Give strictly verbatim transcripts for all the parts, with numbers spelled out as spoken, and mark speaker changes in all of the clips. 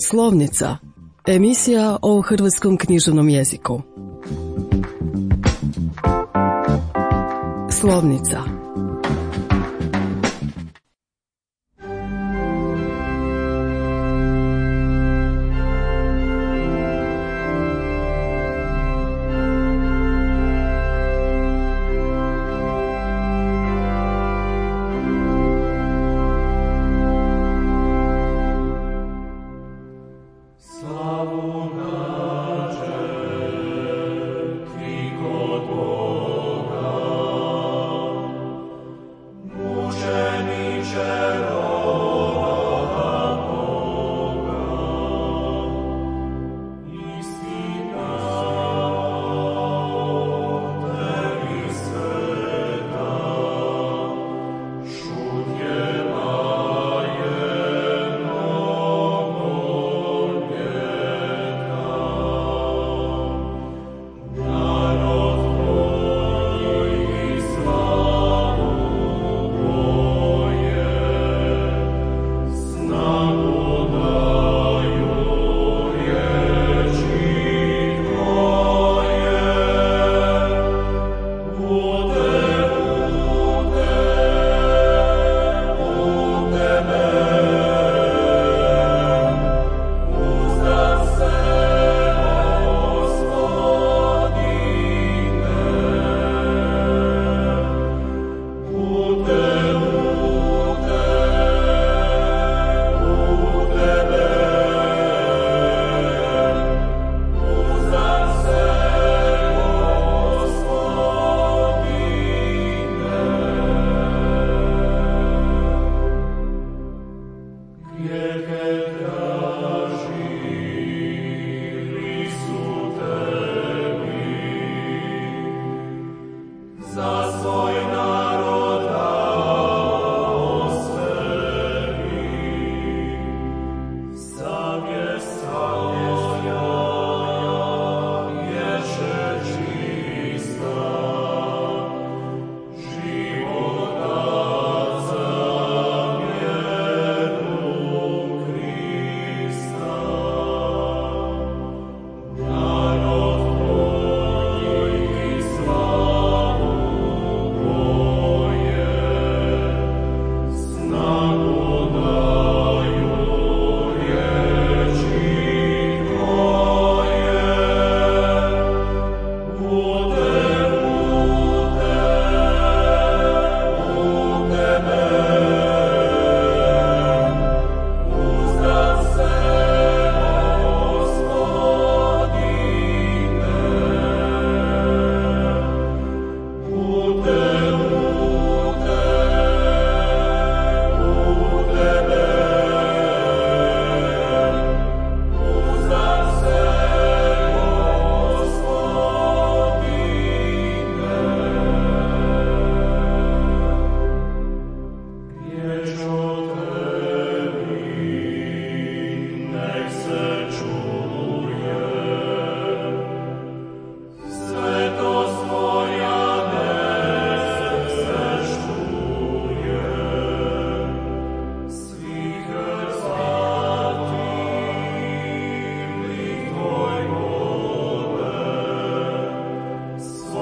Speaker 1: Slovnica, emisija o hrvatskom književnom jeziku. Slovnica.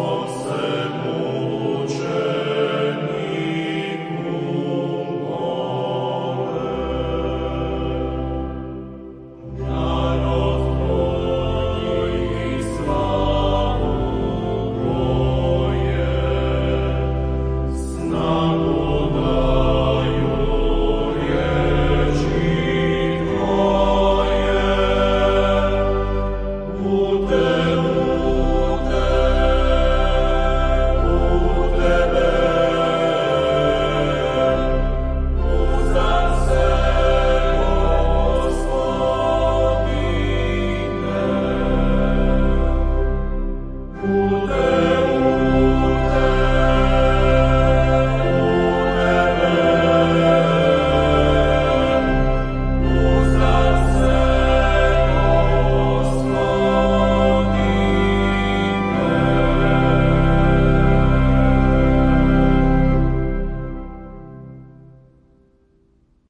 Speaker 2: Oh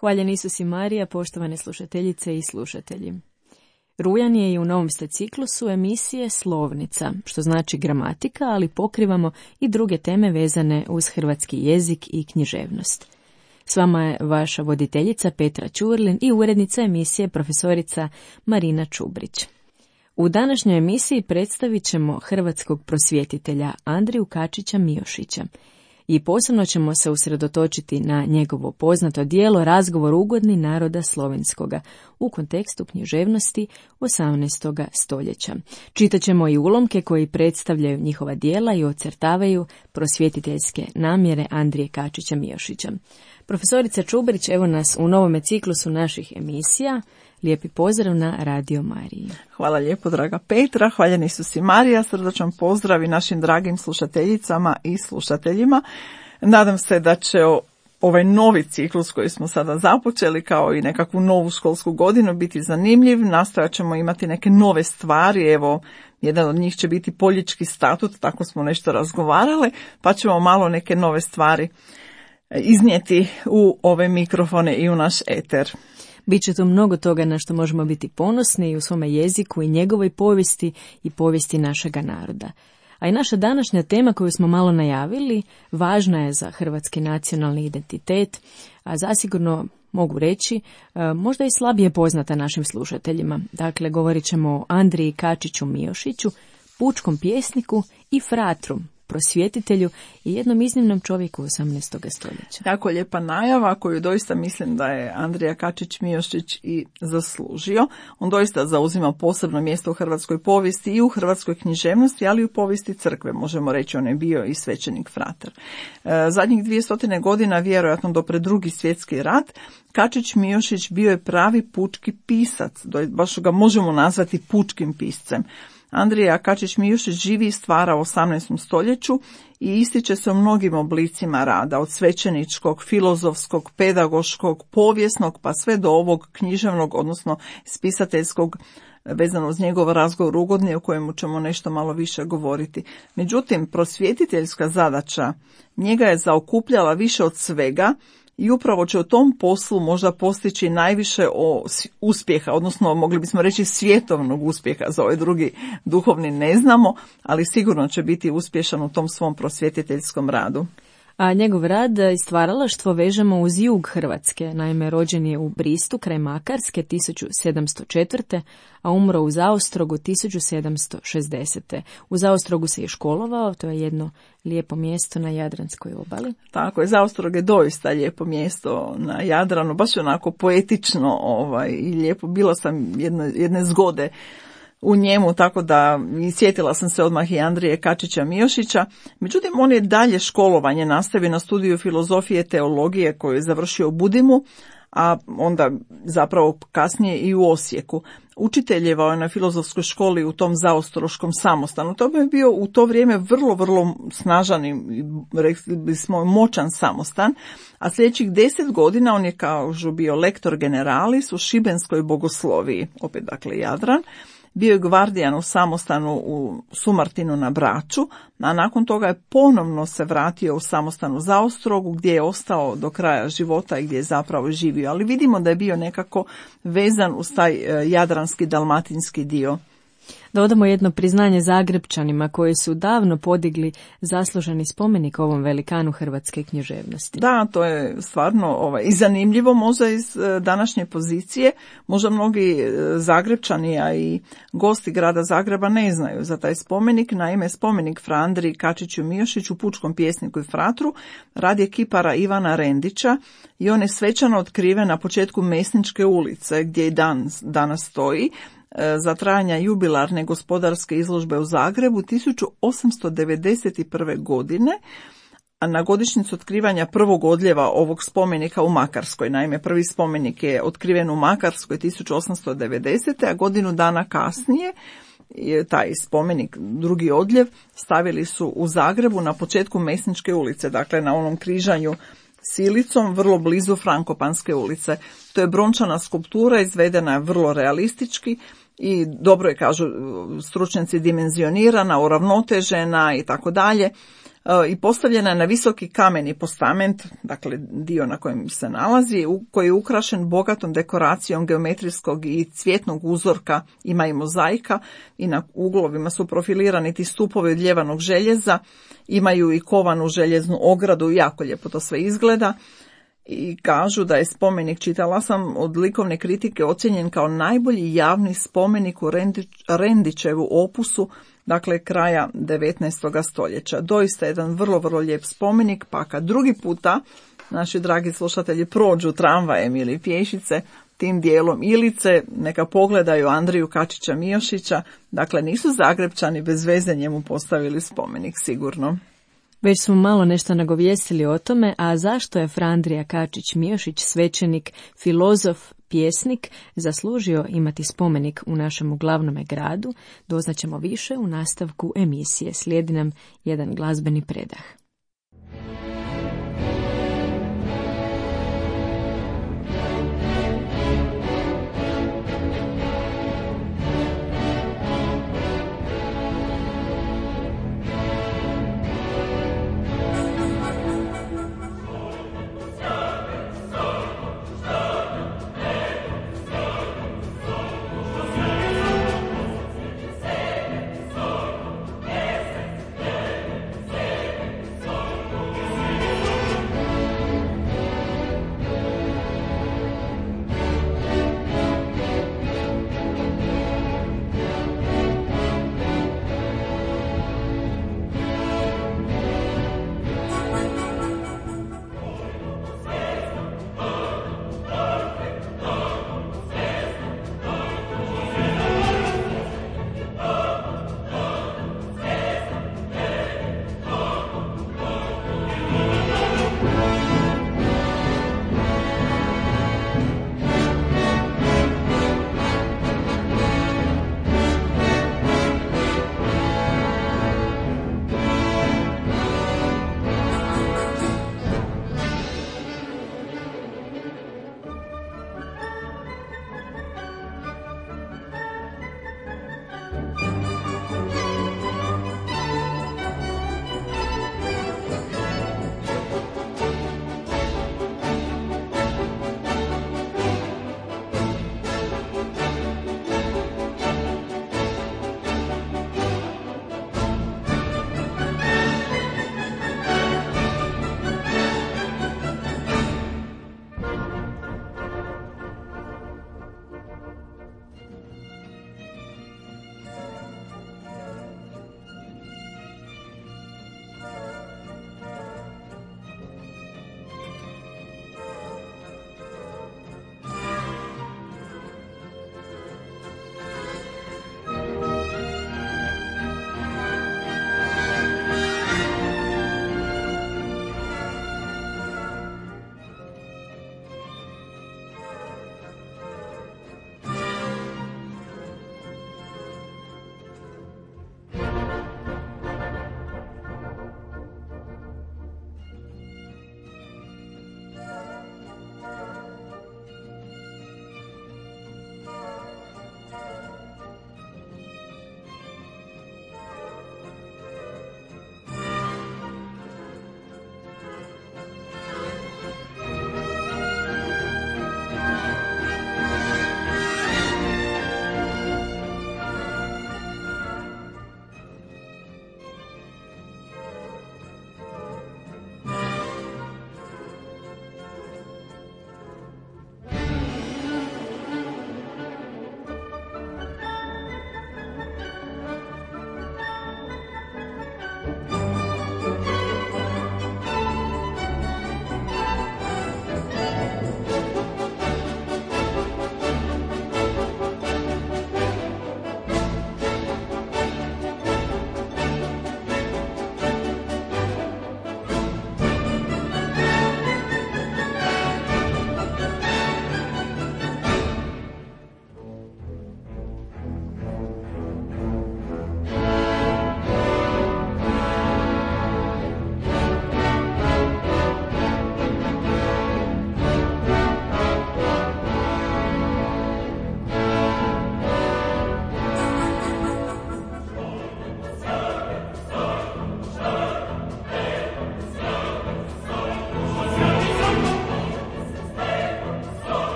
Speaker 2: Hvaljen Isus i Marija, poštovane slušateljice i slušatelji. Rujan je i u novom ste ciklusu emisije Slovnica, što znači gramatika, ali pokrivamo i druge teme vezane uz hrvatski jezik i književnost. S vama je vaša voditeljica Petra Ćurlin i urednica emisije profesorica Marina Čubrić. U današnjoj emisiji predstavit ćemo hrvatskog prosvjetitelja Andriju Kačića Miošića i posebno ćemo se usredotočiti na njegovo poznato djelo Razgovor ugodni naroda slovenskoga u kontekstu književnosti osamnaestog stoljeća. Čitat ćemo i ulomke koji predstavljaju njihova djela i ocrtavaju prosvjetiteljske namjere Andrije Kačića Miošića. Profesorica Čubrić, evo nas u novome ciklusu naših emisija. Lijepi pozdrav na Radio Mariji.
Speaker 3: Hvala lijepo, draga Petra. Hvaljeni Isus i Marija. Srdačan pozdrav i našim dragim slušateljicama i slušateljima. Nadam se da će ovaj novi ciklus koji smo sada započeli, kao i nekakvu novu školsku godinu, biti zanimljiv. Nastojat ćemo imati neke nove stvari. Evo, jedan od njih će biti poljički statut, tako smo nešto razgovarale, pa ćemo malo neke nove stvari iznijeti u ove mikrofone i u naš eter.
Speaker 2: Biće tu mnogo toga na što možemo biti ponosni i u svome jeziku i njegovoj povijesti i povijesti našega naroda. A i naša današnja tema koju smo malo najavili važna je za hrvatski nacionalni identitet, a zasigurno mogu reći možda i slabije poznata našim slušateljima. Dakle, govorit ćemo o Andriji Kačiću Miošiću, pučkom pjesniku i fratru, prosvjetitelju i jednom iznimnom čovjeku osamnaestog stoljeća.
Speaker 3: Jako lijepa najava koju doista mislim da je Andrija Kačić Miošić i zaslužio. On doista zauzima posebno mjesto u hrvatskoj povijesti i u hrvatskoj književnosti, ali i u povijesti crkve. Možemo reći, on je bio i svećenik fratar. Zadnjih dvjestotina godina, vjerojatno do pred drugi svjetski rat, Kačić Miošić bio je pravi pučki pisac. Baš ga možemo nazvati pučkim piscem. Andrija Kačić Miošić živi i stvara u osamnaestom stoljeću i ističe se u mnogim oblicima rada, od svećeničkog, filozofskog, pedagoškog, povijesnog, pa sve do ovog književnog, odnosno spisateljskog, vezano uz njegov Razgovor ugodni, o kojemu ćemo nešto malo više govoriti. Međutim, prosvjetiteljska zadaća njega je zaokupljala više od svega i upravo će u tom poslu možda postići najviše o uspjeha, odnosno mogli bismo reći svjetovnog uspjeha, za ovaj drugi duhovni ne znamo, ali sigurno će biti uspješan u tom svom prosvjetiteljskom radu.
Speaker 2: A njegov rad i stvaralaštvo vežemo uz jug Hrvatske. Naime, rođen je u Bristu kraj Makarske tisuću sedamsto četvrte. a umro u Zaostrogu tisuću sedamsto šezdesete. U Zaostrogu se je školovao, to je jedno lijepo mjesto na Jadranskoj obali.
Speaker 3: Tako je, Zaostrog je doista lijepo mjesto na Jadranu, baš onako poetično ovaj, i lijepo. Bila sam jedne, jedne zgode u njemu, tako da i sjetila sam se odmah i Andrije Kačića Miošića. Međutim, on je dalje školovanje nastavio na studiju filozofije teologije koju je završio u Budimu, a onda zapravo kasnije i u Osijeku. Učiteljevao je na filozofskoj školi u tom zaostroškom samostanu. To je bio u to vrijeme vrlo, vrlo snažan i rekli bismo moćan samostan, a sljedećih deset godina on je kao bio lektor generalis u šibenskoj bogosloviji, opet dakle Jadran. Bio je gvardijan u samostanu u Sumartinu na Braču, a nakon toga je ponovno se vratio u samostan u Zaostrogu gdje je ostao do kraja života i gdje je zapravo živio. Ali vidimo da je bio nekako vezan uz taj jadranski, dalmatinski dio.
Speaker 2: Da odamo jedno priznanje Zagrepčanima koji su davno podigli zasluženi spomenik ovom velikanu hrvatske književnosti.
Speaker 3: Da, to je stvarno ovaj, i zanimljivo možda iz današnje pozicije. Možda mnogi Zagrepčani, a i gosti grada Zagreba ne znaju za taj spomenik. Naime, spomenik fra Andriji Kačiću Miošiću, pučkom pjesniku i fratru, radi je kipara Ivana Rendića i on je svečano otkriven na početku Mesničke ulice gdje i dan, danas stoji, za trajanja jubilarne gospodarske izložbe u Zagrebu tisuću osamsto devedeset prve. godine, a na godišnjicu otkrivanja prvog odljeva ovog spomenika u Makarskoj. Naime, prvi spomenik je otkriven u Makarskoj tisuću osamsto devedesete. a godinu dana kasnije je taj spomenik, drugi odljev, stavili su u Zagrebu na početku Mesničke ulice, dakle na onom križanju s Ilicom, vrlo blizu Frankopanske ulice. To je brončana skulptura, izvedena je vrlo realistički i dobro je, kažu stručnjaci, dimenzionirana, uravnotežena i tako dalje. i postavljena je na visoki kameni postament, dakle dio na kojem se nalazi, koji je ukrašen bogatom dekoracijom geometrijskog i cvjetnog uzorka, ima i mozaika i na uglovima su profilirani ti stupovi od ljevanog željeza, imaju i kovanu željeznu ogradu, jako lijepo to sve izgleda. I kažu da je spomenik, čitala sam, od likovne kritike ocijenjen kao najbolji javni spomenik u Rendićevu opusu, dakle kraja devetnaestog stoljeća. Doista jedan vrlo, vrlo lijep spomenik, pa kad drugi puta naši dragi slušatelji prođu tramvajem ili pješice tim dijelom Ilice, neka pogledaju Andriju Kačića Miošića, dakle nisu Zagrepčani bez veze njemu postavili spomenik sigurno.
Speaker 2: Već smo malo nešto nagovijestili o tome, a zašto je Fra Andrija Kačić Miošić, svećenik, filozof, pjesnik, zaslužio imati spomenik u našem glavnome gradu, doznaćemo više u nastavku emisije. Slijedi nam jedan glazbeni predah.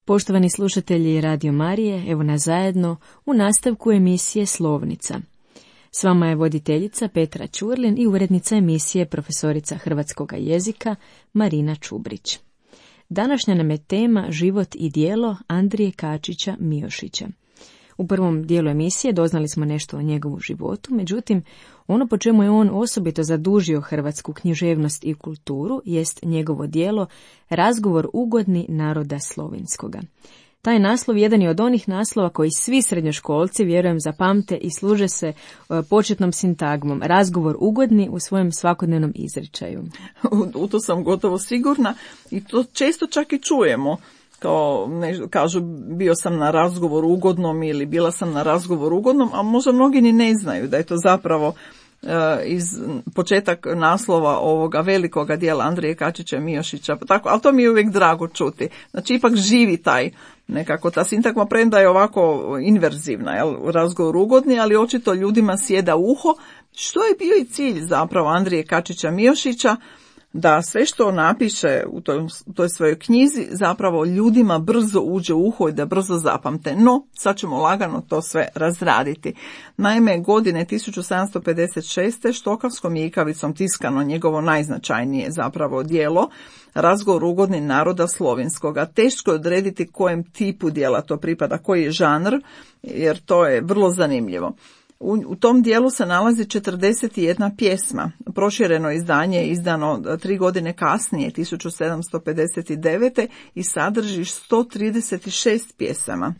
Speaker 2: Poštovani slušatelji Radio Marije, evo nas zajedno u nastavku emisije Slovnica. S vama je voditeljica Petra Ćurlin i urednica emisije profesorica hrvatskog jezika Marina Čubrić. Današnja nam je tema život i djelo Andrije Kačića Miošića. U prvom dijelu emisije doznali smo nešto o njegovu životu, međutim, ono po čemu je on osobito zadužio hrvatsku književnost i kulturu jest njegovo djelo Razgovor ugodni naroda slovenskoga. Taj naslov jedan je od onih naslova koji svi srednjoškolci, vjerujem, zapamte i služe se početnom sintagmom. Razgovor ugodni u svojem svakodnevnom izričaju.
Speaker 3: U, u to sam gotovo sigurna i to često čak i čujemo. Kao, ne, kažu, bio sam na razgovoru ugodnom ili bila sam na razgovoru ugodnom, a možda mnogi ni ne znaju da je to zapravo e, iz početak naslova ovoga velikoga dijela Andrije Kačića Miošića. Tako, ali to mi je uvijek drago čuti. Znači, ipak živi taj, nekako ta sintagma, premda je ovako inverzivna, jel? Razgovor ugodni, ali očito ljudima sjeda uho, što je bio i cilj zapravo Andrije Kačića Miošića, da sve što napiše u toj, u toj svojoj knjizi zapravo ljudima brzo uđe u uho i da brzo zapamte. No, sad ćemo lagano to sve razraditi. Naime, godine tisuću sedamsto pedeset šeste. štokavskom je ikavicom tiskano njegovo najznačajnije zapravo djelo, Razgovor ugodni naroda slovenskoga. Teško je odrediti kojem tipu djela to pripada, koji je žanr, jer to je vrlo zanimljivo. U, u tom dijelu se nalazi četrdeset jedna pjesma. Prošireno izdanje je izdano tri godine kasnije, tisuću sedamsto pedeset devete. i sadrži sto trideset šest pjesama.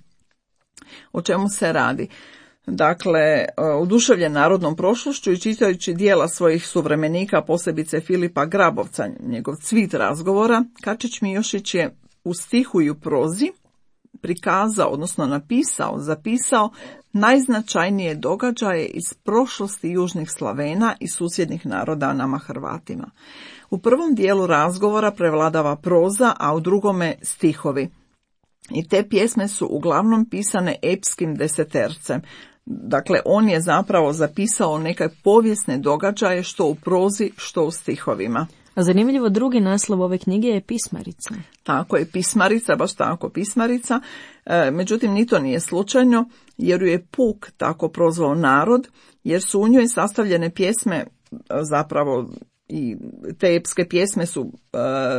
Speaker 3: O čemu se radi? Dakle, oduševljen narodnom prošlošću i čitajući dijela svojih suvremenika, posebice Filipa Grabovca, njegov Cvit razgovora, Kačić Miošić je u stihu i u prozi prikazao, odnosno napisao, zapisao najznačajnije događaje iz prošlosti južnih Slavena i susjednih naroda nama Hrvatima. U prvom dijelu razgovora prevladava proza, a u drugome stihovi. I te pjesme su uglavnom pisane epskim desetercem. Dakle, on je zapravo zapisao neke povijesne događaje što u prozi, što u stihovima.
Speaker 2: A zanimljivo, drugi naslov ove knjige je Pismarica.
Speaker 3: Tako je, Pismarica, baš tako, Pismarica. E, međutim, ni to nije slučajno, jer ju je Puk tako prozvao narod, jer su u njoj sastavljene pjesme, zapravo i te epske pjesme su e,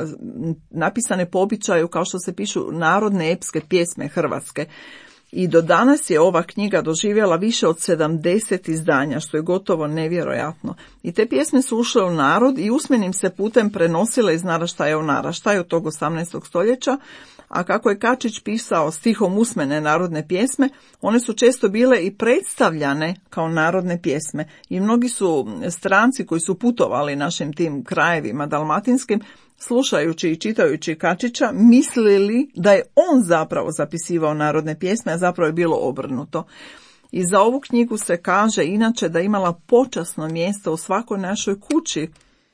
Speaker 3: napisane po običaju kao što se pišu narodne epske pjesme hrvatske. I do danas je ova knjiga doživjela više od sedamdeset izdanja, što je gotovo nevjerojatno. I te pjesme su ušle u narod i usmenim se putem prenosile iz naraštaja u naraštaj od tog osamnaestog stoljeća, a kako je Kačić pisao stihom usmene narodne pjesme, one su često bile i predstavljane kao narodne pjesme. I mnogi su stranci koji su putovali našim tim krajevima dalmatinskim, slušajući i čitajući Kačića, mislili da je on zapravo zapisivao narodne pjesme, a zapravo je bilo obrnuto. I za ovu knjigu se kaže inače da je imala počasno mjesto u svakoj našoj kući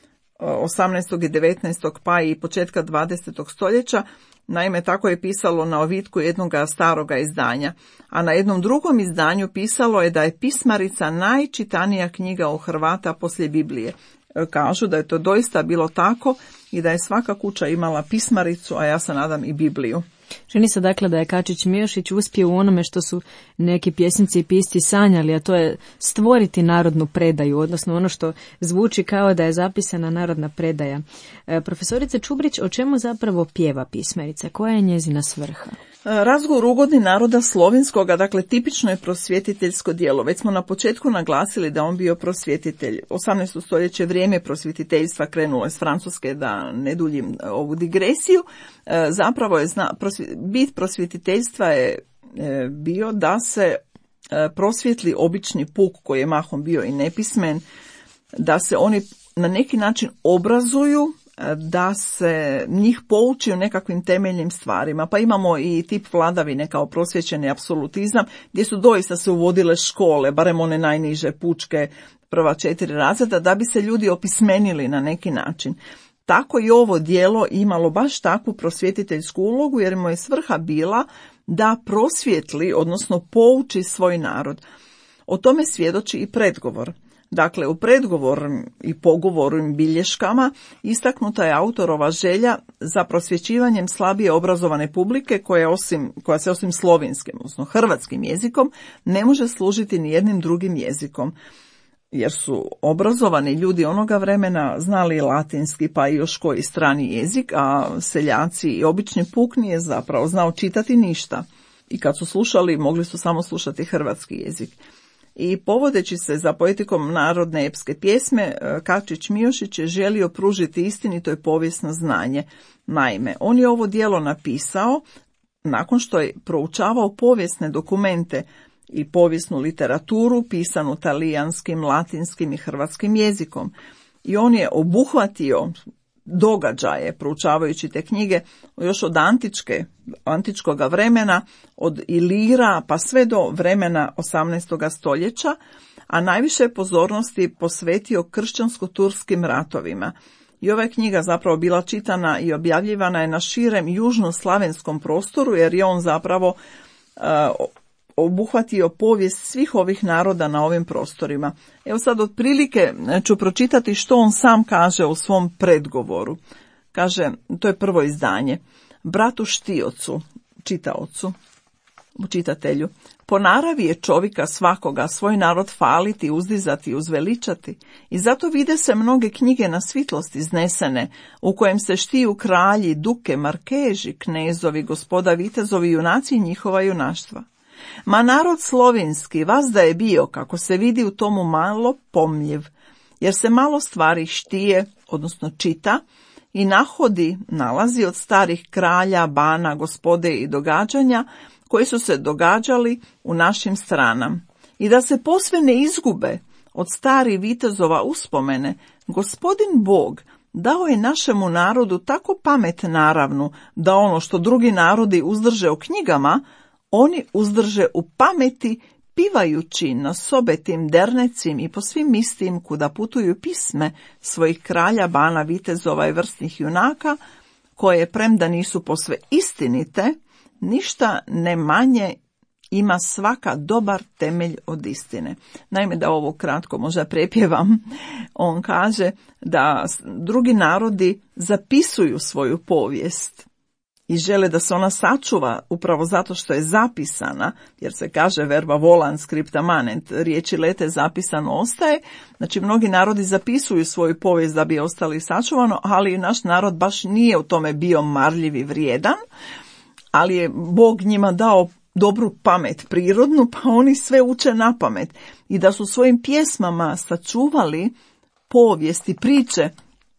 Speaker 3: osamnaestog i devetnaestog pa i početka dvadesetog stoljeća. Naime, tako je pisalo na ovitku jednog staroga izdanja, a na jednom drugom izdanju pisalo je da je Pismarica najčitanija knjiga o Hrvata poslije Biblije. Kažu da je to doista bilo tako i da je svaka kuća imala Pismaricu, a ja se nadam i Bibliju.
Speaker 2: Čini se dakle da je Kačić Miošić uspio u onome što su neki pjesnici i pisci sanjali, a to je stvoriti narodnu predaju, odnosno ono što zvuči kao da je zapisana narodna predaja. E, profesorice Čubrić, o čemu zapravo pjeva Pismarica? Koja je njezina svrha?
Speaker 3: Razgovor ugodni naroda slovenskoga, dakle tipično je prosvjetiteljsko djelo. Već smo na početku naglasili da on bio prosvjetitelj. osamnaesto stoljeće, vrijeme prosvjetiteljstva, krenulo je s Francuske, da ne duljim ovu digresiju. Zapravo je zna, prosvjet, bit prosvjetiteljstva je bio da se prosvjetli obični puk koji je mahom bio i nepismen, da se oni na neki način obrazuju, da se njih pouči u nekakvim temeljnim stvarima. Pa imamo i tip vladavine kao prosvjećeni apsolutizam, gdje su doista se uvodile škole, barem one najniže pučke, prva četiri razreda, da bi se ljudi opismenili na neki način. Tako i ovo djelo imalo baš takvu prosvjetiteljsku ulogu, jer mu je svrha bila da prosvjetli, odnosno pouči svoj narod. O tome svjedoči i predgovor. Dakle, u predgovoru i pogovoru bilješkama istaknuta je autorova želja za prosvjećivanjem slabije obrazovane publike koja, osim, koja se osim slovinskim, odnosno hrvatskim jezikom, ne može služiti ni jednim drugim jezikom. Jer su obrazovani ljudi onoga vremena znali latinski pa i još koji strani jezik, a seljaci i obični puk nije zapravo znao čitati ništa. I kad su slušali, mogli su samo slušati hrvatski jezik. I povodeći se za poetikom narodne epske pjesme, Kačić Miošić je želio pružiti istinito i povijesno znanje. Naime, on je ovo djelo napisao nakon što je proučavao povijesne dokumente i povijesnu literaturu pisanu talijanskim, latinskim i hrvatskim jezikom. I on je obuhvatio događaje, proučavajući te knjige, još od antičke, antičkoga vremena, od Ilira pa sve do vremena osamnaestog stoljeća, a najviše pozornosti posvetio kršćansko-turskim ratovima. I ova je knjiga zapravo bila čitana i objavljivana je na širem južnoslavenskom prostoru, jer je on zapravo uh, obuhvatio povijest svih ovih naroda na ovim prostorima. Evo sad otprilike ću pročitati što on sam kaže u svom predgovoru. Kaže, to je prvo izdanje. Bratu Štiocu, čitaocu, čitatelju, po naravi je čovjeka svakoga svoj narod faliti, uzdizati i uzveličati. I zato vide se mnoge knjige na svitlost iznesene, u kojem se štiju kralji, duke, markeži, knezovi, gospoda, vitezovi, junaci i njihova junaštva. Ma narod slovinski vas da je bio, kako se vidi u tomu, malo pomljiv, jer se malo stvari štije, odnosno čita, i nahodi, nalazi od starih kralja, bana, gospode i događanja koji su se događali u našim stranama. I da se posve ne izgube od starih vitezova uspomene, gospodin Bog dao je našemu narodu tako pamet naravnu, da ono što drugi narodi uzdrže u knjigama, oni uzdrže u pameti, pivajući na sobetim dernecim i po svim mistim kuda putuju pisme svojih kralja, bana, vitezova i vrstnih junaka, koje premda nisu posve istinite, ništa ne manje ima svaka dobar temelj od istine. Naime, da ovo kratko možda prepjevam, on kaže da drugi narodi zapisuju svoju povijest i žele da se ona sačuva upravo zato što je zapisana, jer se kaže verba volant scripta manent, riječi lete zapisano ostaje. Znači, mnogi narodi zapisuju svoju povijest da bi ostali sačuvano, ali naš narod baš nije u tome bio marljiv i vrijedan, ali je Bog njima dao dobru pamet prirodnu, pa oni sve uče na pamet. I da su svojim pjesmama sačuvali povijesti, priče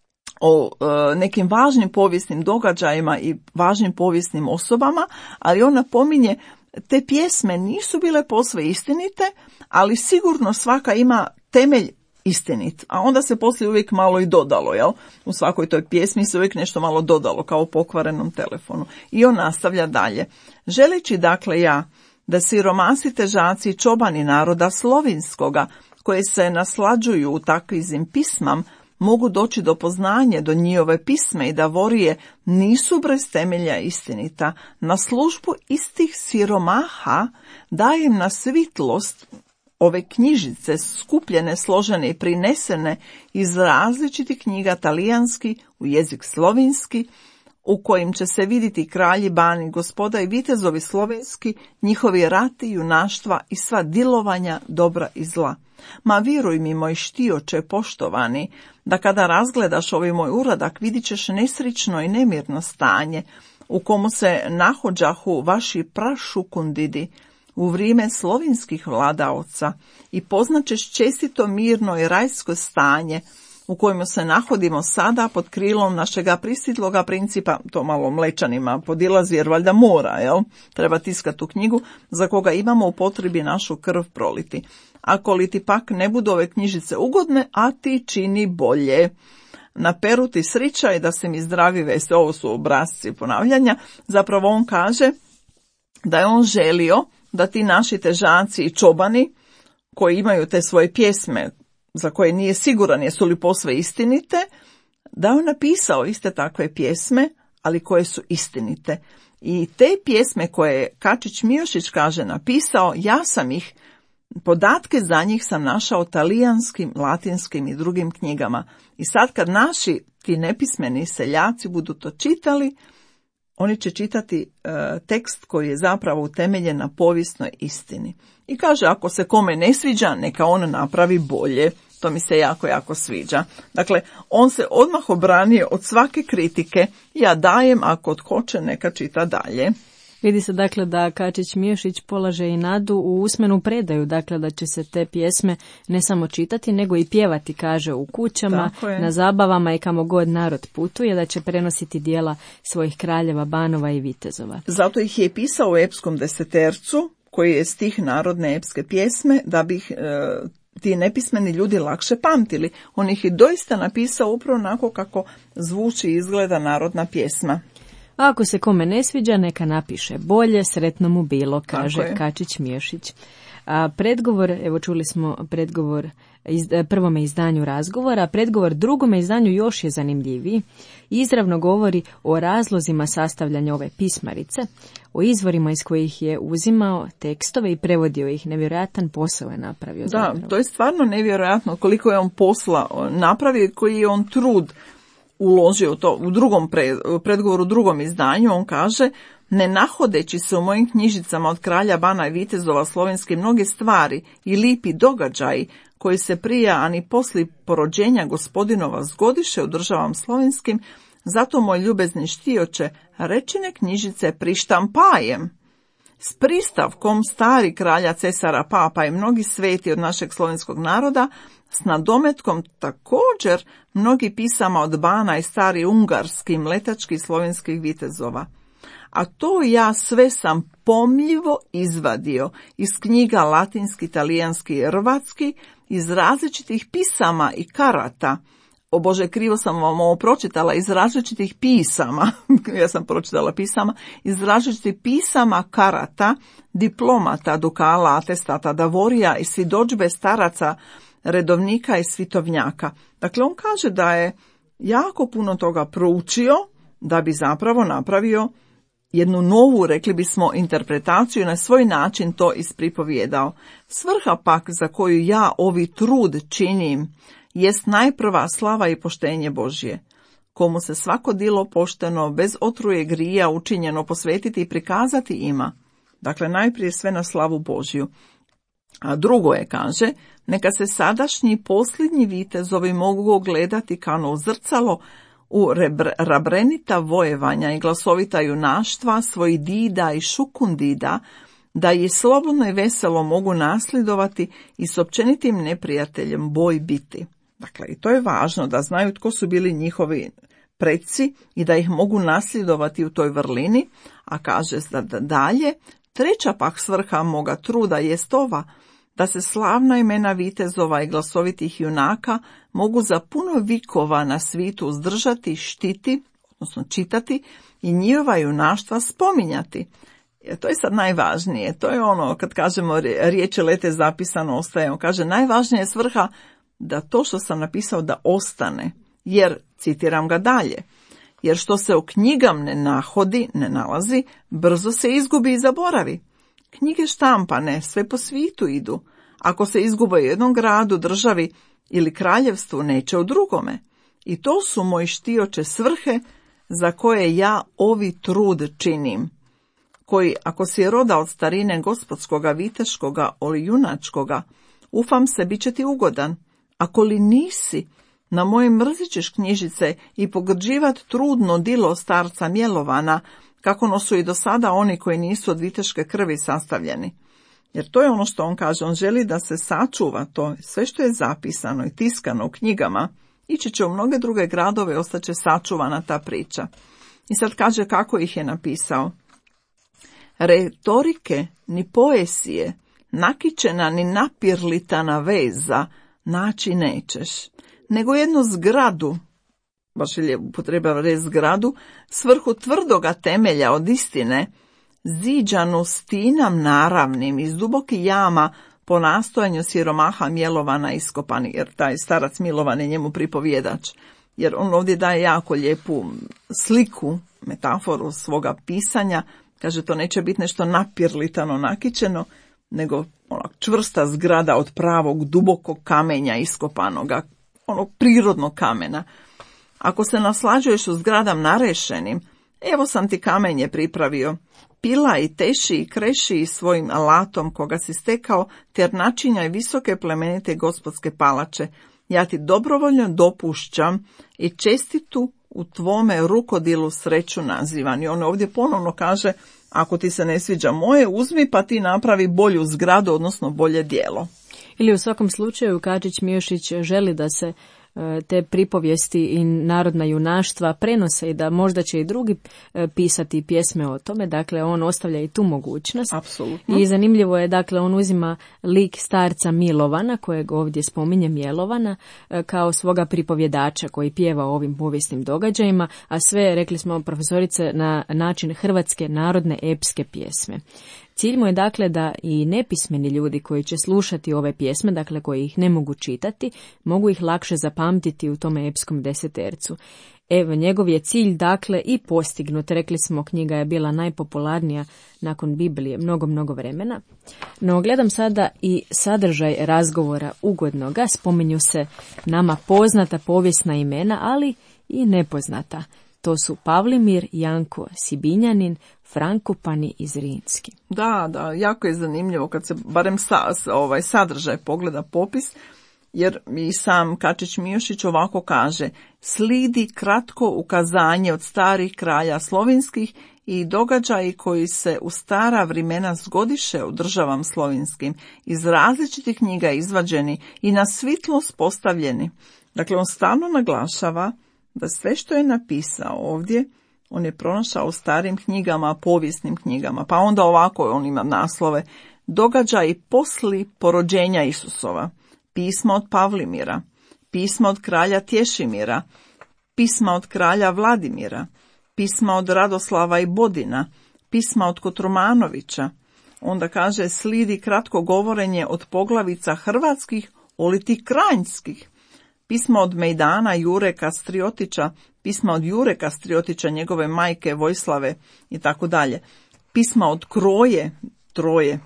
Speaker 3: o e, nekim važnim povijesnim događajima i važnim povijesnim osobama, ali on napominje, te pjesme nisu bile posve istinite, ali sigurno svaka ima temelj istinit, a onda se poslije uvijek malo i dodalo, jel? U svakoj toj pjesmi se uvijek nešto malo dodalo, kao u pokvarenom telefonu. I on nastavlja dalje. Želeći dakle ja da siromasi, težaci i čobani naroda slovinskoga, koje se naslađuju u takvizim pismam, mogu doći do poznanja do njihove pisme i da vorije nisu bez temelja istinita, na službu istih siromaha dajem na svitlost ove knjižice skupljene, složene i prinesene iz različitih knjiga talijanski u jezik slovinski, u kojim će se vidjeti kralji, bani, gospoda i vitezovi slovenski, njihovi rati, junaštva i sva dilovanja dobra i zla. Ma vjeruj mi, moj štioče poštovani, da kada razgledaš ovaj moj uradak, vidit ćeš nesrećno i nemirno stanje, u komu se nahođahu vaši prašukundidi u vrijeme slovinskih vladaoca, i poznaćeš čestito mirno i rajsko stanje u kojemu se nahodimo sada pod krilom našega prisidloga principa. To malo Mlečanima podilazi, jer valjda mora, jel? Treba tiskati tu knjigu, za koga imamo u potrebi našu krv proliti. Ako li ti pak ne budu ove knjižice ugodne, a ti čini bolje. Na peru ti sričaj da se mi zdravi vese. Ovo su obrazci ponavljanja. Zapravo on kaže da je on želio da ti naši težaci i čobani, koji imaju te svoje pjesme, za koje nije siguran jesu li posve istinite, da on napisao iste takve pjesme, ali koje su istinite. I te pjesme koje Kačić Miošić kaže napisao, ja sam ih Podatke za njih sam našao talijanskim, latinskim i drugim knjigama. I sad kad naši ti nepismeni seljaci budu to čitali, oni će čitati e, tekst koji je zapravo utemeljen na povijesnoj istini. I kaže, ako se kome ne sviđa, neka on napravi bolje. To mi se jako, jako sviđa. Dakle, on se odmah obranio od svake kritike. Ja dajem, ako hoće, neka čita dalje.
Speaker 2: Vidi se dakle da Kačić-Miošić polaže i nadu u usmenu predaju, dakle da će se te pjesme ne samo čitati, nego i pjevati, kaže, u kućama, na zabavama i kamo god narod putuje, da će prenositi dijela svojih kraljeva, banova i vitezova.
Speaker 3: Zato ih je pisao u epskom desetercu, koji je stih narodne epske pjesme, da bi ih e, ti nepismeni ljudi lakše pamtili. On ih je doista napisao upravo onako kako zvuči i izgleda narodna pjesma.
Speaker 2: A ako se kome ne sviđa, neka napiše bolje, sretno mu bilo, kaže Kačić-Miošić. A predgovor, evo čuli smo predgovor iz, prvome izdanju razgovora, predgovor drugome izdanju još je zanimljiviji. Izravno govori o razlozima sastavljanja ove pismarice, o izvorima iz kojih je uzimao tekstove i prevodio ih. Nevjerojatan posao je napravio.
Speaker 3: Da,
Speaker 2: zapravo.
Speaker 3: To je stvarno nevjerojatno koliko je on posla napravio i koji je on trud uložio to. U drugom pred, predgovoru, u drugom izdanju on kaže: ne nahodeći se u mojim knjižicama od kralja, bana i vitezova slovenski mnoge stvari i lipi događaji koji se prije, ani posli porođenja gospodinova zgodiše u državam slovenskim, zato moj ljubezni štioče, rečene knjižice prištampajem. S pristavkom stari kralja, cesara, papa i mnogi sveti od našeg slovenskog naroda, s nadometkom također mnogi pisama od bana i stari ungarski, mletački slovenskih vitezova. A to ja sve sam pomljivo izvadio iz knjiga latinski, talijanski i hrvatski, iz različitih pisama i karata. O Bože, krivo sam vam ovo pročitala, iz različitih pisama, ja sam pročitala pisama, iz različitih pisama, karata, diplomata, dukala, atestata, davorija i svjedodžbe staraca, redovnika i svitovnjaka. Dakle, on kaže da je jako puno toga proučio da bi zapravo napravio jednu novu, rekli bismo, interpretaciju i na svoj način to ispripovijedao. Svrha pak za koju ja ovi trud činim jest najprva slava i poštenje Božje, komu se svako djelo pošteno, bez otruje grija učinjeno posvetiti i prikazati ima. Dakle, najprije sve na slavu Božju. A drugo je, kaže, neka se sadašnji posljednji vitezovi mogu ogledati kao zrcalo u rebr, rabrenita vojevanja i glasovita junaštva svojih dida i šukundida, da je slobodno i veselo mogu nasljedovati i s općenitim neprijateljem boj biti. Dakle, i to je važno da znaju tko su bili njihovi preci i da ih mogu nasljedovati u toj vrlini, a kaže da dalje, treća pak svrha moga truda jest ova, da se slavna imena vitezova i glasovitih junaka mogu za puno vikova na svitu uzdržati, štiti, odnosno čitati i njihova junaštva spominjati. E, to je sad najvažnije, to je ono kad kažemo riječi lete zapisano ostaje, on kaže najvažnija je svrha da to što sam napisao da ostane, jer, citiram ga dalje, jer što se u knjigam ne nahodi, ne nalazi, brzo se izgubi i zaboravi. Knjige štampane sve po svitu idu. Ako se izgube u jednom gradu, državi ili kraljevstvu, neće u drugome. I to su moji štioče svrhe za koje ja ovi trud činim, koji, ako si roda od starine gospodskoga, viteškoga ili junačkoga, ufam se, bit će ti ugodan. Ako li nisi, na moje mrzit ćeš knjižice i pogrđivat trudno dilo starca Mjelovana, kako no su i do sada oni koji nisu od viteške krvi sastavljeni. Jer to je ono što on kaže, on želi da se sačuva to, sve što je zapisano i tiskano u knjigama, ići će u mnoge druge gradove i ostaće sačuvana ta priča. I sad kaže kako ih je napisao. Retorike ni poesije, nakičena ni napirlitana veza, naći nećeš, nego jednu zgradu, baš je upotreba reći zgradu, svrhu tvrdoga temelja od istine, ziđanu stinam naravnim iz duboki jama po nastojanju siromaha Mjelovana iskopani, jer taj starac Milovan je njemu pripovjedač, jer on ovdje daje jako lijepu sliku, metaforu svoga pisanja, kaže to neće biti nešto napirlitano, nakičeno, nego onak čvrsta zgrada od pravog dubokog kamenja iskopanoga, onog prirodnog kamena. Ako se naslađuješ u zgradam narešenim, evo sam ti kamenje pripravio. Pila i teši i kreši svojim alatom koga si stekao, ter načinjaj visoke plemenite gospodske palače. Ja ti dobrovoljno dopušćam i čestitu u tvome rukodilu sreću nazivan. I on ovdje ponovno kaže, ako ti se ne sviđa moje, uzmi pa ti napravi bolju zgradu, odnosno bolje djelo.
Speaker 2: Ili u svakom slučaju Kačić-Miošić želi da se te pripovijesti i narodna junaštva prenose i da možda će i drugi pisati pjesme o tome, dakle on ostavlja i tu mogućnost.
Speaker 3: Apsolutno.
Speaker 2: I zanimljivo je, dakle on uzima lik starca Milovana, kojeg ovdje spominje Mjelovana, kao svoga pripovjedača koji pjeva o ovim povijesnim događajima, a sve, rekli smo profesorice, na način hrvatske narodne epske pjesme. Cilj mu je dakle da i nepismeni ljudi koji će slušati ove pjesme, dakle koji ih ne mogu čitati, mogu ih lakše zapamtiti u tome epskom desetercu. Evo, njegov je cilj dakle i postignut. Rekli smo, knjiga je bila najpopularnija nakon Biblije mnogo, mnogo vremena. No, gledam sada i sadržaj razgovora ugodnoga. Spominju se nama poznata povijesna imena, ali i nepoznata. To su Pavlimir, Janko Sibinjanin, Frankopani i Zrinski.
Speaker 3: Da, da, jako je zanimljivo kad se barem sa, ovaj sadržaj pogleda popis, jer i sam Kačić-Miošić ovako kaže: slidi kratko ukazanje od starih kralja slovinskih i događaji koji se u stara vremena zgodiše u državam slovinskim, iz različitih knjiga izvađeni i na svitlost postavljeni. Dakle, on stalno naglašava da sve što je napisao ovdje, on je pronašao u starim knjigama, povijesnim knjigama. Pa onda ovako on ima naslove: događaji posli porođenja Isusova, pisma od Pavlimira, pisma od kralja Tješimira, pisma od kralja Vladimira, pisma od Radoslava i Bodina, pisma od Kotromanovića. Onda kaže: slidi kratko govorenje od poglavica hrvatskih, oliti kranjskih, pisma od Mejdana Jure Kastriotića, pisma od Jure Kastriotića, njegove majke Vojslave i tako dalje, pisma od Kroje, Troje,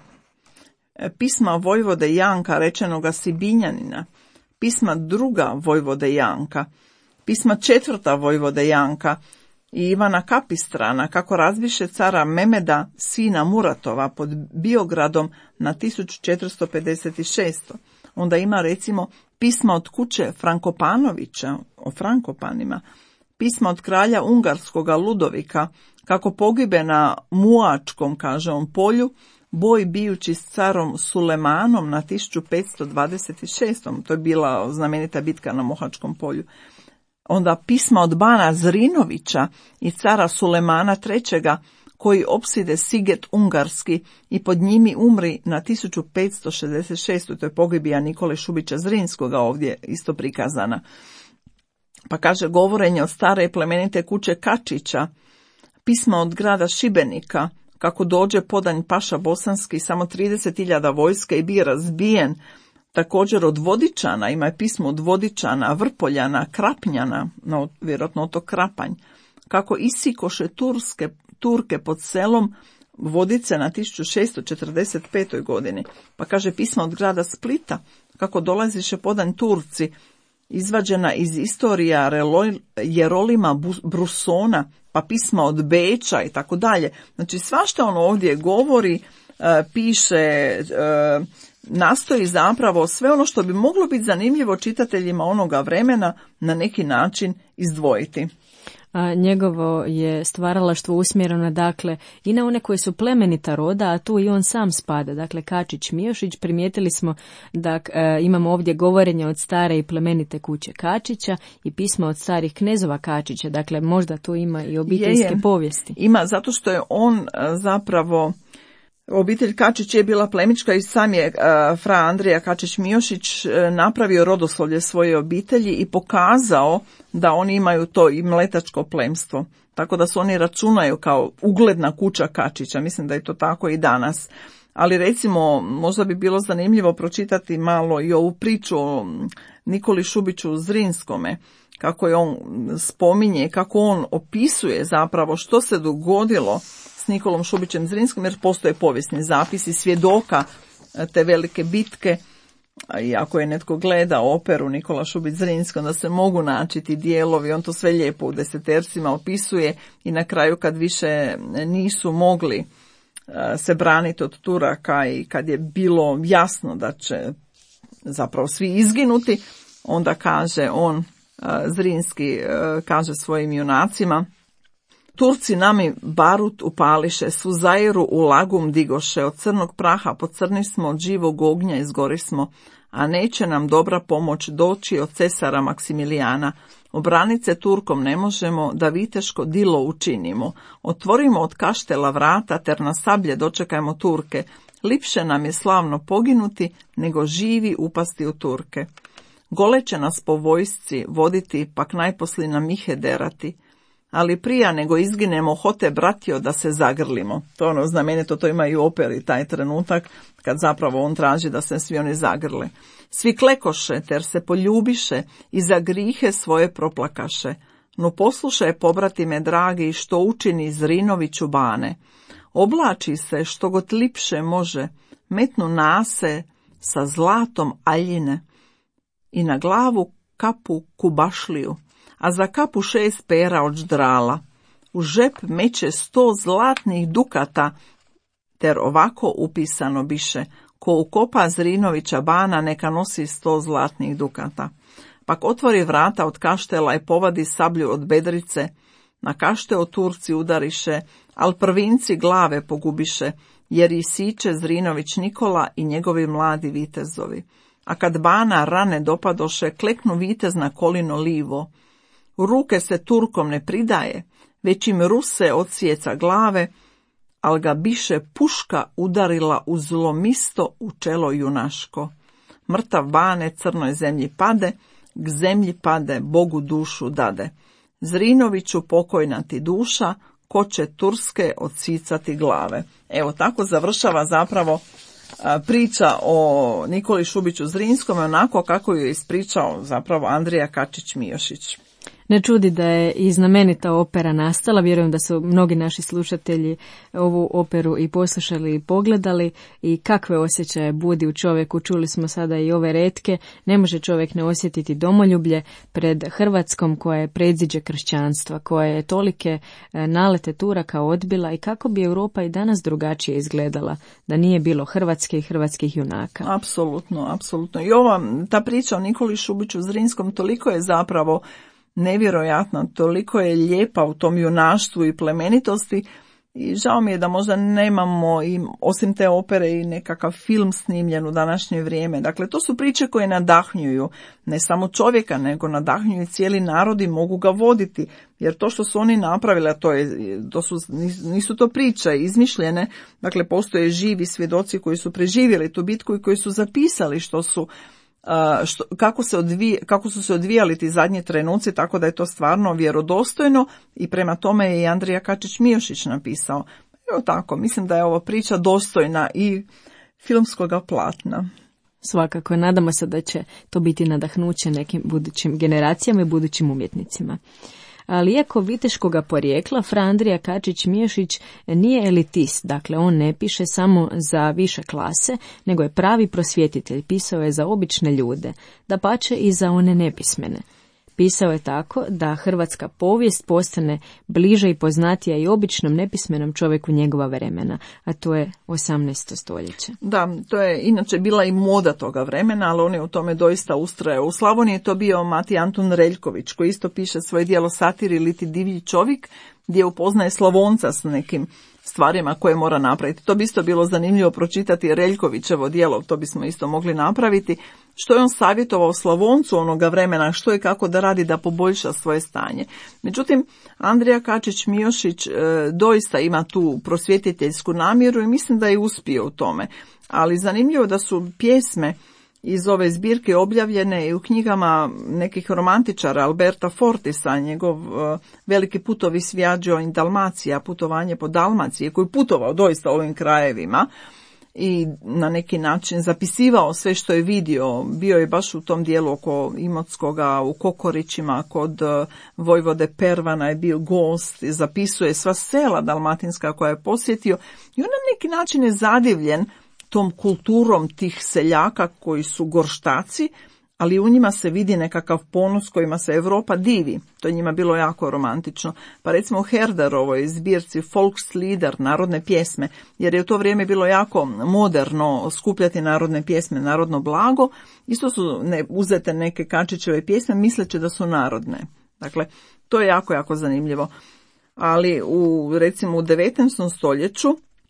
Speaker 3: pisma Vojvode Janka, rečenoga Sibinjanina, pisma druga Vojvode Janka, pisma četvrta Vojvode Janka i Ivana Kapistrana, kako razbiše cara Memeda, sina Muratova, pod Biogradom na tisuću četiristo pedeset šest. Onda ima recimo pisma od kuće Frankopanovića o Frankopanima, pisma od kralja Ungarskoga Ludovika, kako pogibe na Muačkom, kaže on, polju, boj bijući s carom Sulemanom na tisuću petsto dvadeset šest. To je bila znamenita bitka na Mohačkom polju. Onda pisma od bana Zrinovića i cara Sulemana trećega, koji opside Siget Ungarski i pod njimi umri na tisuću petsto šezdeset šest. To je pogibija Nikole Šubića Zrinskoga ovdje isto prikazana. Pa kaže govorenje od stare i plemenite kuće Kačića, pisma od grada Šibenika, kako dođe podanj paša bosanski, samo trideset hiljada vojske i bio razbijen. Također od Vodičana, ima je pismo od Vodičana, Vrpoljana, Krapnjana, no, vjerojatno otok Krapanj, kako isikoše Turske, Turke pod selom Vodice na tisuću šesto četrdeset petoj godini. Pa kaže pismo od grada Splita, kako dolaziše podanj Turci, izvađena iz istorija Jerolima Brusona, pa pisma od Beča i tako dalje. Znači svašta on ovdje govori, piše, nastoji zapravo sve ono što bi moglo biti zanimljivo čitateljima onoga vremena na neki način izdvojiti.
Speaker 2: A njegovo je stvaralaštvo usmjereno dakle i na one koji su plemenita roda, a tu i on sam spada. Dakle, Kačić-Miošić, primijetili smo da e, imamo ovdje govorenje od stare i plemenite kuće Kačića i pisma od starih knezova Kačića. Dakle, možda tu ima i obiteljske je, je. povijesti.
Speaker 3: Ima, zato što je on zapravo... Obitelj Kačić je bila plemička i sam je uh, fra Andrija Kačić-Miošić uh, napravio rodoslovlje svoje obitelji i pokazao da oni imaju to i mletačko plemstvo. Tako da su oni računaju kao ugledna kuća Kačića. Mislim da je to tako i danas. Ali recimo, možda bi bilo zanimljivo pročitati malo i ovu priču o Nikoli Šubiću Zrinskome, kako je on spominje, kako on opisuje zapravo što se dogodilo s Nikolom Šubićem Zrinskim, jer postoje povijesni zapisi svjedoka te velike bitke. I ako je netko gleda operu Nikola Šubić Zrinski, onda se mogu naći ti dijelovi, on to sve lijepo u desetercima opisuje i na kraju kad više nisu mogli se braniti od Turaka i kad je bilo jasno da će zapravo svi izginuti, onda kaže on, Zrinski kaže svojim junacima: Turci nami barut upališe, suzairu u lagum digoše, od crnog praha pocrnismo, od živog ognja izgorismo, a neće nam dobra pomoć doći od cesara Maksimilijana. Obranit se Turkom ne možemo, da viteško dilo učinimo. Otvorimo od kaštela vrata, ter na sablje dočekajmo Turke. Lipše nam je slavno poginuti, nego živi upasti u Turke. Gole će nas po vojsci voditi, pak najposli na mihe derati. Ali prija nego izginemo, hote bratio da se zagrlimo. To ono znamenito, to ima i u operi taj trenutak kad zapravo on traži da se svi oni zagrle. Svi klekoše ter se poljubiše i za grihe svoje proplakaše. No poslušaj, pobratime dragi, što učini Zrinoviću bane. Oblači se što god lipše može, metnu nase sa zlatom aljine i na glavu kapu kubašliju, a za kapu šest pera od ždrala. U žep meće sto zlatnih dukata, ter ovako upisano biše: ko ukopa Zrinovića bana, neka nosi sto zlatnih dukata. Pak otvori vrata od kaštela i povadi sablju od bedrice, na kašteo Turci udariše, al prvinci glave pogubiše, jer i siče Zrinović Nikola i njegovi mladi vitezovi. A kad bana rane dopadoše, kleknu vitez na kolino livo. U ruke se Turkom ne pridaje, već im Ruse odsjeca glave, al ga biše puška udarila u zlomisto u čelo junaško. Mrtav bane crnoj zemlji pade, k zemlji pade, Bogu dušu dade. Zrinoviću pokojna ti duša, ko će Turske odsicati glave. Evo, tako završava zapravo a, priča o Nikoli Šubiću Zrinskom, onako kako ju je ispričao zapravo Andrija Kačić-Miošić.
Speaker 2: Ne čudi da je i znamenita opera nastala. Vjerujem da su mnogi naši slušatelji ovu operu i poslušali i pogledali, i kakve osjećaje budi u čovjeku. Čuli smo sada i ove retke. Ne može čovjek ne osjetiti domoljublje pred Hrvatskom koja je predziđe kršćanstva, koja je tolike nalete Turaka odbila, i kako bi Europa i danas drugačije izgledala da nije bilo Hrvatske i hrvatskih junaka.
Speaker 3: Apsolutno, apsolutno. I ova, ta priča o Nikoli Šubiću Zrinskom toliko je zapravo nevjerojatna, toliko je lijepa u tom junaštvu i plemenitosti, i žao mi je da možda nemamo i osim te opere i nekakav film snimljen u današnje vrijeme. Dakle, to su priče koje nadahnjuju ne samo čovjeka, nego nadahnjuju cijeli narod i mogu ga voditi, jer to što su oni napravili, a to, je, to su, nisu to priče izmišljene, dakle postoje živi svjedoci koji su preživjeli tu bitku i koji su zapisali što su Uh, što, kako, se odvija, kako su se odvijali ti zadnji trenuci, tako da je to stvarno vjerodostojno, i prema tome je i Andrija Kačić-Miošić napisao. Evo tako, mislim da je ova priča dostojna i filmskoga platna.
Speaker 2: Svakako, nadamo se da će to biti nadahnuće nekim budućim generacijama i budućim umjetnicima. Ali iako viteškoga porijekla, fra Andrija Kačić-Miošić nije elitist, dakle on ne piše samo za više klase, nego je pravi prosvjetitelj, pisao je za obične ljude, dapače i za one nepismene. Pisao je tako da hrvatska povijest postane bliža i poznatija i običnom nepismenom čovjeku njegova vremena, a to je osamnaesto stoljeće.
Speaker 3: Da, to je inače bila i moda toga vremena, ali on je u tome doista ustrajao. U Slavoniji je to bio Matija Antun Reljković, koji isto piše svoje djelo Satiri ili ti divlji čovjek, gdje upoznaje Slavonca s nekim stvarima koje mora napraviti. To bi isto bilo zanimljivo pročitati Reljkovićevo djelo, to bismo isto mogli napraviti. Što je on savjetovao Slavoncu onoga vremena, što je kako da radi da poboljša svoje stanje. Međutim, Andrija Kačić-Miošić e, doista ima tu prosvjetiteljsku namjeru i mislim da je uspio u tome. Ali zanimljivo da su pjesme iz ove zbirke objavljene i u knjigama nekih romantičara, Alberta Fortisa, njegov uh, veliki putovi s Viaggio in Dalmacija, putovanje po Dalmaciji, koji putovao doista ovim krajevima i na neki način zapisivao sve što je vidio. Bio je baš u tom dijelu oko Imotskoga, u Kokorićima, kod uh, Vojvode Pervana je bio gost i zapisuje sva sela dalmatinska koja je posjetio, i on na neki način je zadivljen tom kulturom tih seljaka koji su gorštaci, ali u njima se vidi nekakav ponos kojima se Europa divi. To je njima bilo jako romantično. Pa recimo u Herderovoj zbirci Volkslieder, narodne pjesme, jer je u to vrijeme bilo jako moderno skupljati narodne pjesme, narodno blago, isto su ne, uzete neke Kačićeve pjesme misleći da su narodne. Dakle, to je jako, jako zanimljivo. Ali u, recimo u devetnaestom stoljeću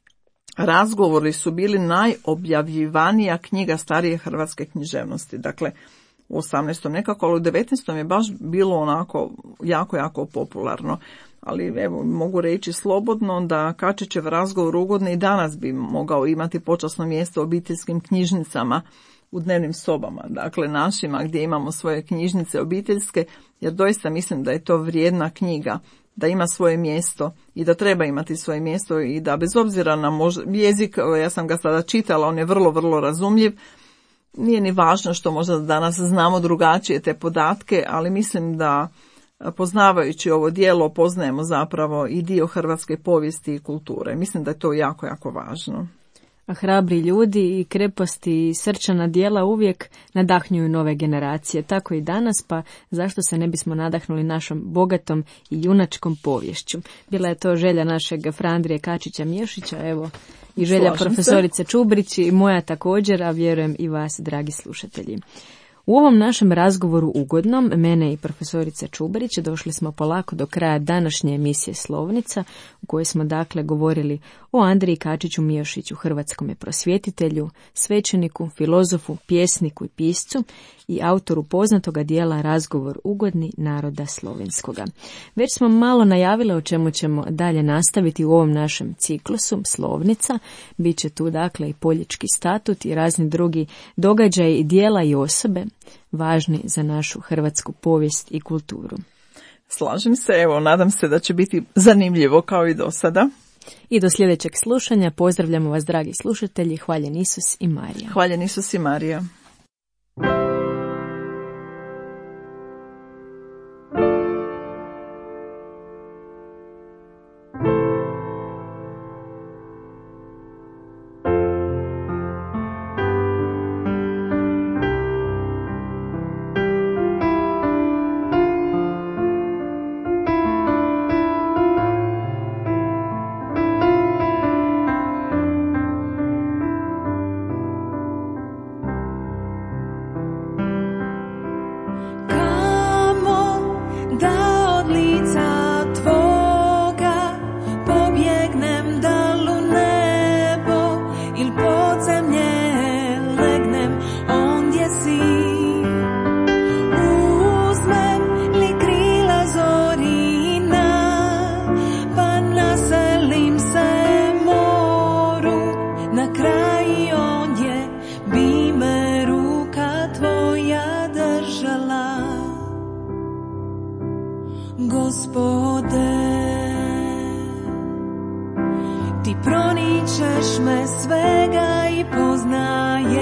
Speaker 3: razgovori su bili najobjavljivanija knjiga starije hrvatske književnosti. Dakle, u osamnaestom nekako, ali u devetnaestom je baš bilo onako jako, jako popularno. Ali evo, mogu reći slobodno da Kačićev razgovor ugodni i danas bi mogao imati počasno mjesto u obiteljskim knjižnicama u dnevnim sobama, dakle našima gdje imamo svoje knjižnice obiteljske, jer doista mislim da je to vrijedna knjiga, da ima svoje mjesto i da treba imati svoje mjesto i da bez obzira na mož... jezik, ja sam ga sada čitala, on je vrlo, vrlo razumljiv, nije ni važno što možda danas znamo drugačije te podatke, ali mislim da poznavajući ovo djelo poznajemo zapravo i dio hrvatske povijesti i kulture. Mislim da je to jako, jako važno.
Speaker 2: A hrabri ljudi i kreposti i srčana djela uvijek nadahnjuju nove generacije. Tako i danas, pa zašto se ne bismo nadahnuli našom bogatom i junačkom poviješću? Bila je to želja našeg Fra Andrije Kačića Miošića, evo, i želja Slažem profesorice se. Čubrić i moja također, a vjerujem i vas, dragi slušatelji. U ovom našem razgovoru ugodnom, mene i profesorice Čubarić, došli smo polako do kraja današnje emisije Slovnica, u kojoj smo dakle govorili o Andriji Kačiću Miošiću, hrvatskome prosvjetitelju, svećeniku, filozofu, pjesniku i piscu i autoru poznatoga dijela Razgovor ugodni naroda slovenskoga. Već smo malo najavile o čemu ćemo dalje nastaviti u ovom našem ciklusu Slovnica. Biće tu dakle i Poljički statut i razni drugi događaji, dijela i osobe važni za našu hrvatsku povijest i kulturu.
Speaker 3: Slažem se, evo, nadam se da će biti zanimljivo kao i do sada.
Speaker 2: I do sljedećeg slušanja pozdravljamo vas, dragi slušatelji. Hvaljen Isus i Marija.
Speaker 3: Hvaljen Isus i Marija.
Speaker 4: Gospode, ti proničeš me svega i poznaješ,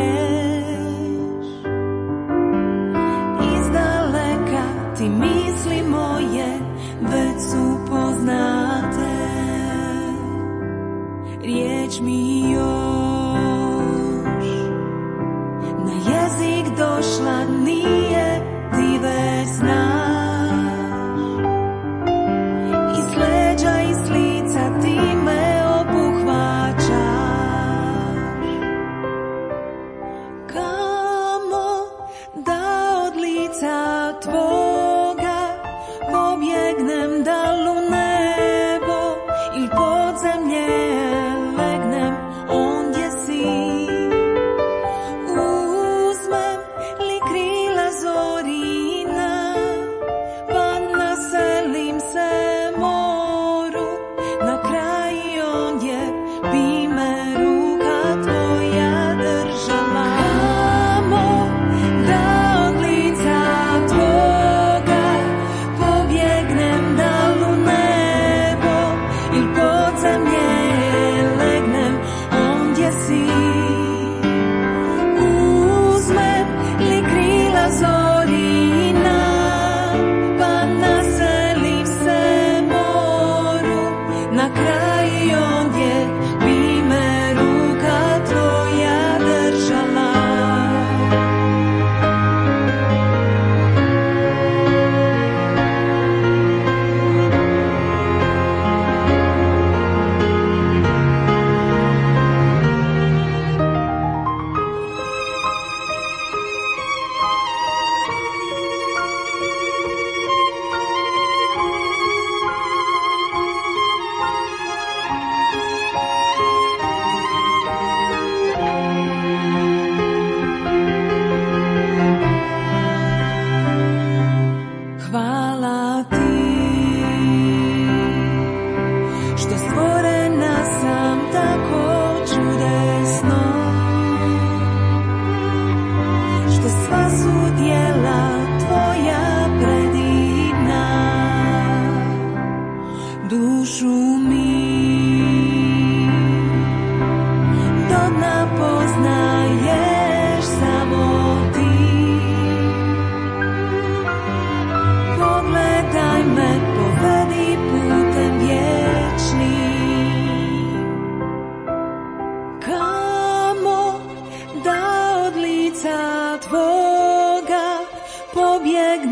Speaker 4: izdaleka ti misli moje već su poznate, riječ mi još na jezik došla nije, ti već znaš.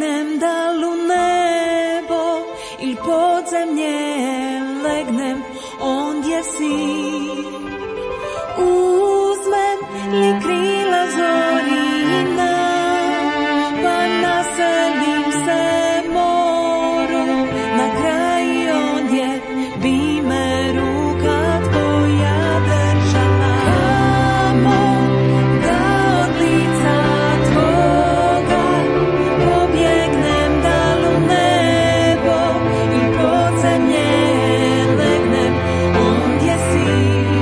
Speaker 4: pobjegnem dal u nebo il podzemlje legnem, ondje si. Uzmem li krila zorina, pa naselim se moru, na kraj ondje bi me ruka tvoja držala. Kamo da od lica tvoga pobjegnem dal u nebo i podzemlje legnem, ondje si.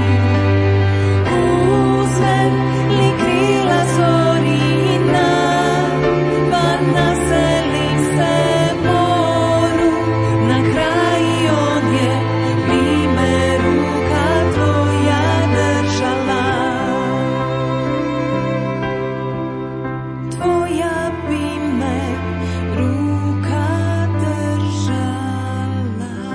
Speaker 4: Uzmem li krila zorina, pa naselim se moru, na kraj ondje bi me ruka tvoja držala. Tvoja bi me ruka držala.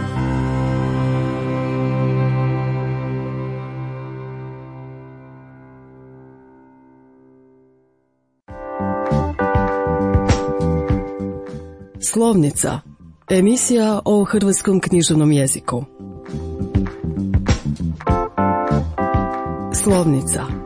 Speaker 1: Slovnica. Emisija o hrvatskom književnom jeziku. Slovnica.